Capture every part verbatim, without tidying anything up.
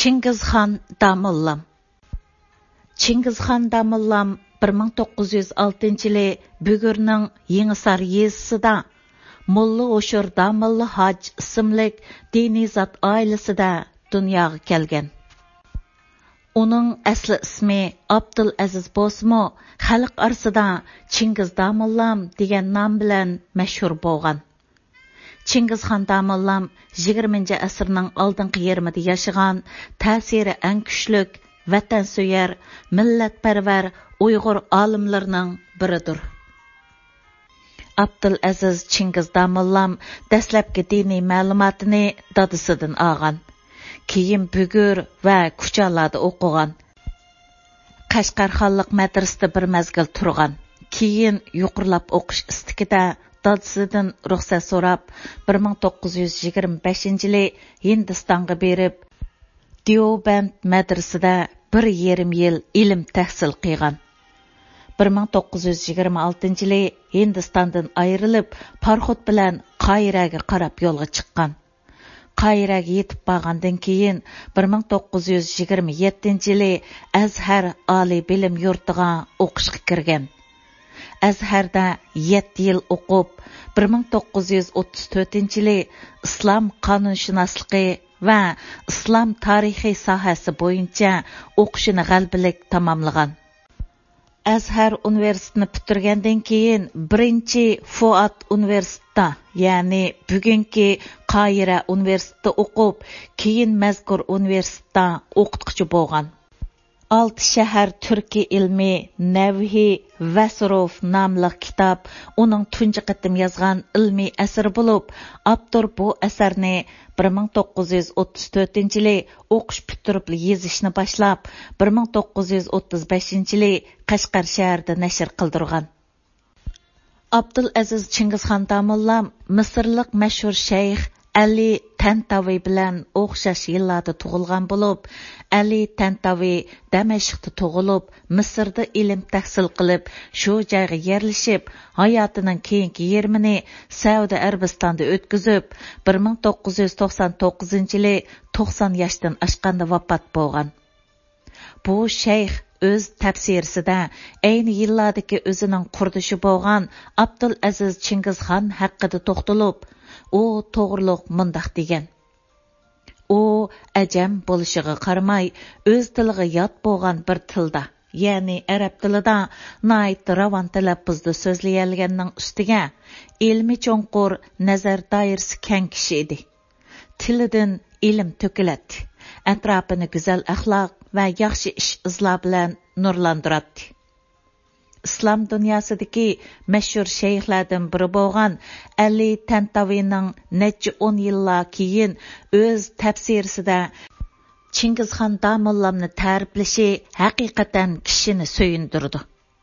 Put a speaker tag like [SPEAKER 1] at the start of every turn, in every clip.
[SPEAKER 1] Chingizxon Damollam. Chingizxon Damollam bir ming to'qqiz yuz oltinchi yili Bugurning Yangisar yezisida Molla Oshur Damolla Haj ismli diniy zot oilasida dunyoga kelgan. Uning asli ismi Abdul Aziz bo'lsa-mu, xalq orasida Chingiz Damollam degan nom bilan mashhur bo'lgan. Chingizxon Damollam yigirmanchi asrning oldingi yarmida yashagan, ta'siri eng kuchli, vatansuvar, millatparvar Uyg'ur olimlarining biridir. Abdul Aziz Chingiz Damollam dastlabki diniy ma'lumotini dadasidan olgan. Keyin Bugur va Kuchalarda o'qigan. Qashqar xonlik madrasasida bir mazgil turgan. Keyin yuqorilab o'qish istikida dadasidan ruxsat so'rab bir ming to'qqiz yuz yigirma beshinchi yili Hindistonga berib, Deoband madrasasida bir yarim yil ilm tahsil qilgan. bir ming to'qqiz yuz yigirma oltinchi yili Hindistondan ayrilib, parxod bilan Qoiraga qarab yo'lga chiqqan. Qoiraga yetib borgandan keyin bir ming to'qqiz yuz yigirma yettinchi yili Azhar oliy bilim yurtiga o'qishga kirgan. Azharda yetti yil o'qib, bir ming to'qqiz yuz o'ttiz to'rtinchi yili islom qonunshunosligi va islom tarixi sohasi bo'yicha o'qishini g'albalik tamomlagan. Azhar universitetini bitirgandan keyin birinchi Fuat universitetida, ya'ni bugungi Qoira universitetida o'qib, keyin mazkur universitetda o'qituvchi bo'lgan. Olti shahar turki ilmi Navhi va Suruf nomli kitob uning tunji qatim yozgan ilmiy asar bo'lib, avtor bu asarni bir ming to'qqiz yuz o'ttiz to'rtinchi yili o'qish bitirib yozishni boshlab, bir ming to'qqiz yuz o'ttiz beshinchi yili Qashqar shahrida nashr qildirgan. Abdul Aziz Chingizxon Damollam Misrlik mashhur shayx Ali Tantavi bilan o'xshash yillarda tug'ilgan bo'lib, Ali Tantavi Damashqda tug'ilib, Misrda ilm tahsil qilib, shu joyga yerlashib, hayotining keyingi yarmini Saudiya Arabistonida o'tkazib, bir ming to'qqiz yuz to'qson to'qqizinchi yili to'qson yoshdan oshganda vafot bo'lgan. Bu shayx o'z tafsirisida ayni yillardagi o'zining qurdishi bo'lgan Abdul Aziz Chingizxon haqida to'xtalib, u to'g'riliq mundaq degan. U ajam bo'lishiga qaramay, o'z tiliga yot bo'lgan bir tilda, ya'ni arab tilida nayt ravon talaffuzda so'zlayolganning ustiga ilmi cho'nqur, nazar doirasi keng kishi edi. Tilidan ilm to'kiladi, atrofini go'zal axloq va yaxshi ish izlar bilan nurlantiradi. Islom dunyosidagi mashhur shayxlardan biri bo'lgan Ali Tantavining necha o'n yillar keyin o'z tafsirisida Chingizxon Damollamni ta'riflashi haqiqatan kishini so'yindirdi.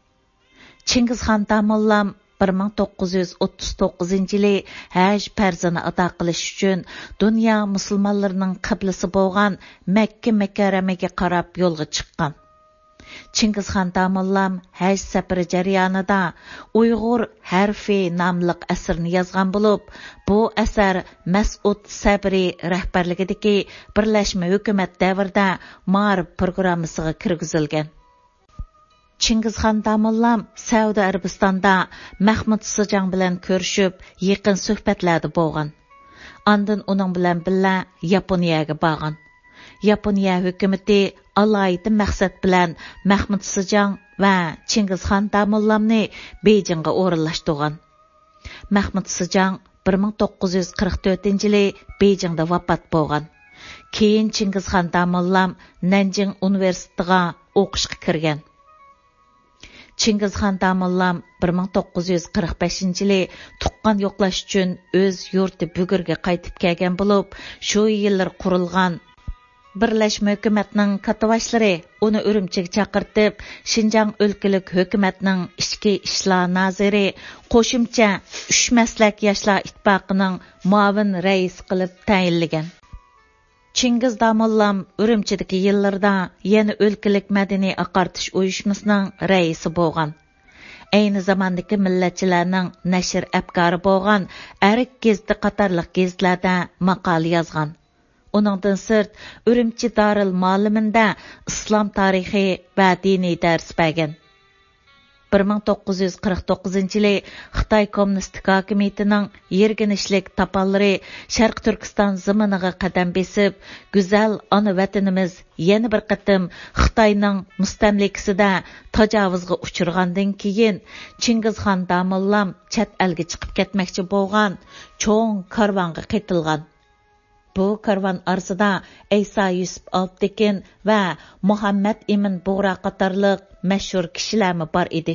[SPEAKER 1] Chingizxon Damollam bir ming to'qqiz yuz o'ttiz to'qqizinchi yili haj farzini ado qilish uchun dunyo musulmonlarining qiblasi bo'lgan Makka mukarramaga qarab yo'lga chiqqan. Chingizxon Damollam haj safari jarayonida Uyg'ur harfi nomli asarni yozgan bo'lib, bu asar Mas'ud Sabri rahbarligidagi birlashma hukumat davrida ma'rif programmasiga kirgizilgan. Chingizxon Damollam Saudiya Arabistonda Mahmud Sijang bilan ko'rishib, yaqin suhbatlarda bo'lgan. Ondan uning bilan birga Yaponiyaga borgan. Yaponiya hukumati alohida maqsad bilan Mahmud Sijang va Chingizxon Damollamni Beyjingga o'rinlashtirgan. Mahmud Sijang bir ming to'qqiz yuz qirq to'rtinchi yili Beyjingda vafot bo'lgan. Keyin Chingizxon Damollam Nanjing universitetiga o'qishga kirgan. Chingizxon Damollam bir ming to'qqiz yuz qirq beshinchi yili tuqqan yo'qlash uchun o'z yurti Bugurga qaytib kelgan bo'lib, shu yillar qurilgan birlashma hukumatning katavashlari uni Urumchiga chaqirtib, Shinjang o'lkalik hukumatning ichki ishlar naziri qo'shimcha uch maslak yoshlar ittifoqining muavin raisi qilib tayinlagan. Chingiz Damollam Urumchidagi yillarda yana o'lkalik madaniy aqartish uyushmasining raisi bo'lgan. Ayni zamondagi millatchilarning nashr afkori bo'lgan Arik geziti qatorliq gazetlarda maqola yozgan. Onundan sırt Ürümçi Darul Malimində İslam tarixi və dini dərs bəgən. bir ming to'qqiz yuz qirq to'qqizinchi yili Xitoy Kommunistik hokimiyatining yerginishlik tapallari Sharq Turkiston ziminiga qadam besib, go'zal ona vatanimiz yana bir qatim Xitoyning mustamlikasida tajovuzga uchirgandan keyin Chingizxon Damollam chet elga chiqib ketmoqchi bo'lgan cho'ng karvonga qaytilgan. Bu karvon arsida Eysa Yusuf Alptekin va Muhammad Emin Bug'ra qatorliq mashhur kishilarmi bor edi.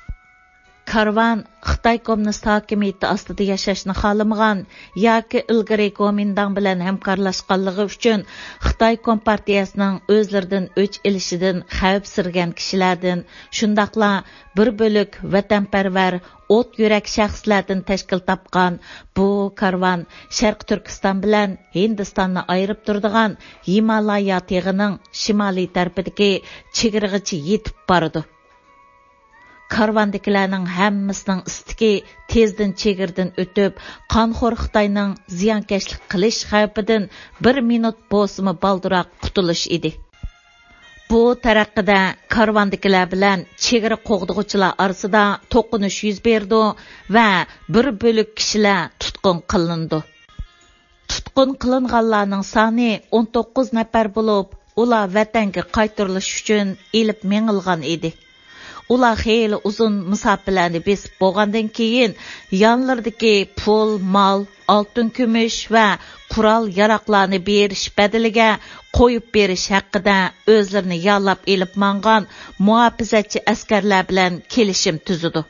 [SPEAKER 1] Karvon Xitoy kommunist hokimiyati ostida yashashni xohlamagan yoki ilgari Kuomintang bilan hamkorlashganligi uchun Xitoy kompartiyasining o'zlaridan o'ch ilishidan xavf sirgan kishilardan, shundaqla bir bo'lik vatanparvar o't yurak shaxslardan tashkil topgan bu karvon Sharq Turkiston bilan Hindistonni ayirib turadigan Himalaya tog'ining shimoliy tarafidagi chegirgacha yetib bordi. Karvandakilarning hammasining istiki tezdan chegirdan o'tib, qonxo'r Xitoyning ziyonkashlik qilish xavfidan bir minut bo'lsimi balduroq qutulish edi. Bu taraqqida karvandakilar bilan chegara qo'g'dug'uchilar orasida to'qinish yuz berdi va bir bo'lik kishilar tutqun qilindi. Tutqun qilinganlarning soni o'n to'qqiz nafar bo'lib, ular vatanga qaytarilish uchun elib mengilgan edi. Ular xeyli uzun musofalarni besib bo'lgandan keyin yonlaridagi pul, mol, oltin, kumush va qurol yaroqlarni berish badaliga qo'yib berish haqida o'zlarini yollab elib mangan muhofizatchi askarlar bilan kelishim tuzdi.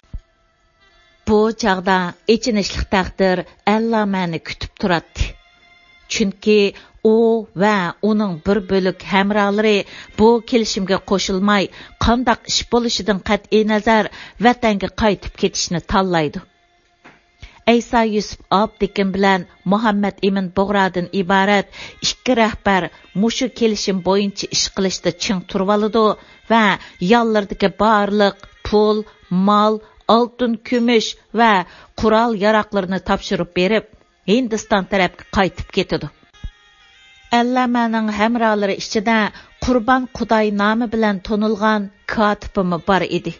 [SPEAKER 1] Bu chaqda ichinishli taqdir allamani kutib turadi. Chunki u va uning bir bo'lik hamrohlari bu kelishimga qo'shilmay, qandoq ish bo'lishidan qat'iy nazar vatanga qaytib ketishni tanlaydi. Eysa Yusuf Alptekin bilan Muhammad Emin Bug'radan iborat ikki rahbar mushu kelishim bo'yicha ish qilishda ching turib oldi va yonlaridagi barliq pul, mol, oltin, kumush va qurol yaroqlarini topshirib berib, Hindiston tarafga qaytib ketdi. Allamaning hamrohlari ichida Qurbon Xudoy nomi bilan tonilgan kotibimi bor edi.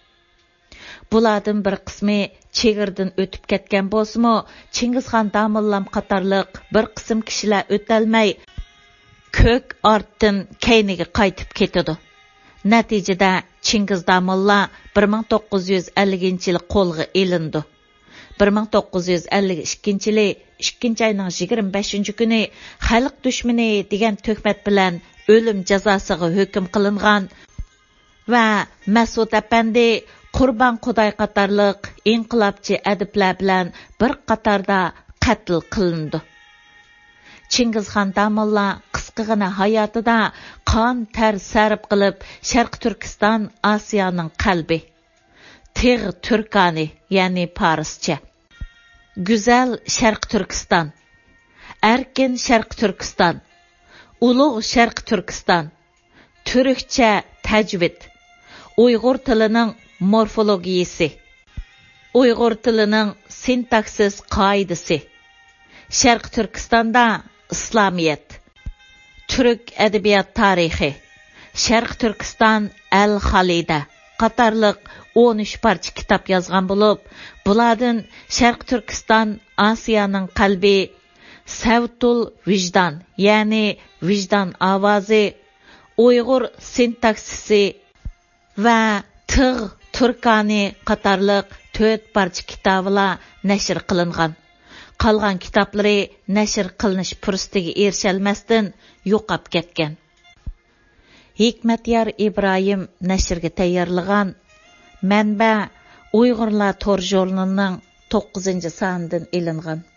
[SPEAKER 1] Bulardan bir qismi chegirdan o'tib ketgan bo'lsa-mu, Chingizxon Damollam qatorliq bir qism kishilar o'tolmay ko'k ortdan keyniga qaytib ketdi. Natijada Chingiz Damolla bir ming to'qqiz yuz ellinchi yil qo'lga elindi. bir ming to'qqiz yuz ellik ikkinchi yili ikkinchi oyning yigirma beshinchi kuni xalq dushmani degan tuhmat bilan o'lim jazosiga hukm qilingan va Mas'ud apandi Qurbon Xudoy qatorliq inqilobchi adiblar bilan bir qatorda qatl qilindi. Chingizxon Damolla qisqagina hayotida qon ter sarf qilib Sharq Turkiston Osiyoning qalbi, Tig'i Turkani, ya'ni Parischa, Güzel Sharq Turkiston, Erkin Sharq Turkiston, Ulug' Sharq Turkiston, Turkcha tajvid, Uyg'ur tilining morfologiyasi, Uyg'ur tilining sintaksis qoidasi, Sharq Turkistonda Islomiyat, Turk adabiyot tarixi, Sharq Turkiston al-Xalida qatorliq o'n uch parcha kitob yozgan bo'lib, bulardan Sharq Turkiston Osiyoning qalbi, Savtul Vijdon, ya'ni vijdon ovozi, Uyg'ur sintaksisi va Tig'i Turkani qatorliq to'rt parcha kitoblar nashr qilingan. Qolgan kitoblari nashr qilinish fursatiga erishalmasdan yo'qolib ketgan. Hikmatyor Ibrohim nashrga tayyorlagan Manba Uyg'urlar to'r jurnalining to'qqizinchi sonidan ilingan.